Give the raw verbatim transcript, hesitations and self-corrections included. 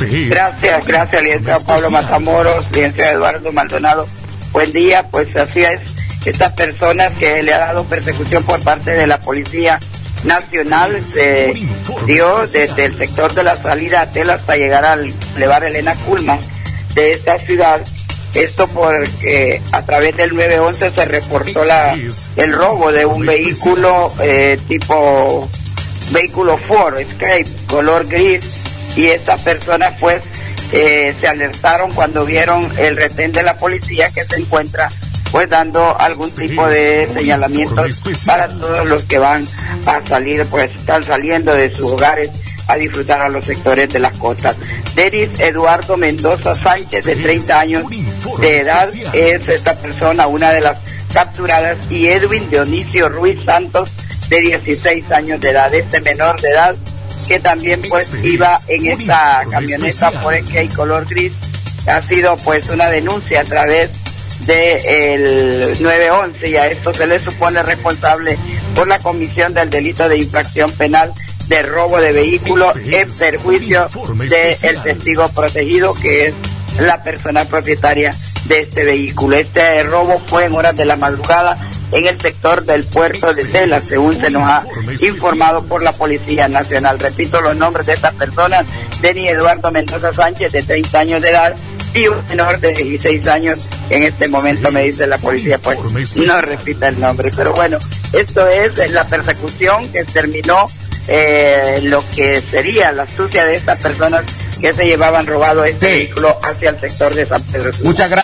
Gracias, gracias, licenciado Pablo Matamoros, licenciado Eduardo Maldonado. Buen día, pues así es, estas personas que le ha dado persecución por parte de la Policía Nacional se dio desde el sector de la salida a Tel hasta llegar al Boulevard Elena Kulman de esta ciudad. Esto porque a través del nueve once se reportó la el robo de un vehículo eh, tipo vehículo Ford Escape color gris, y estas personas pues eh, se alertaron cuando vieron el retén de la policía, que se encuentra pues dando algún tipo de señalamientos para todos los que van a salir, pues están saliendo de sus hogares a disfrutar a los sectores de las costas. Denis Eduardo Mendoza Sánchez, de treinta años de edad, es esta persona, una de las capturadas, y Edwin Dionisio Ruiz Santos, de dieciséis años de edad, este menor de edad que también pues iba en esta camioneta por el que hay color gris. Ha sido pues una denuncia a través del nueve once, y a esto se le supone responsable por la comisión del delito de infracción penal de robo de vehículo en perjuicio del testigo protegido, que es la persona propietaria de este vehículo. Este robo fue en horas de la madrugada en el sector del puerto de Tela, según se nos ha informado por la Policía Nacional. Repito los nombres de estas personas: Denis Eduardo Mendoza Sánchez, de treinta años de edad, y un menor de dieciséis años. En este momento me dice la policía, pues no repita el nombre, pero bueno, esto es la persecución que terminó eh, lo que sería la astucia de estas personas que se llevaban robado este sí. vehículo hacia el sector de San Pedro Sula. Muchas gracias.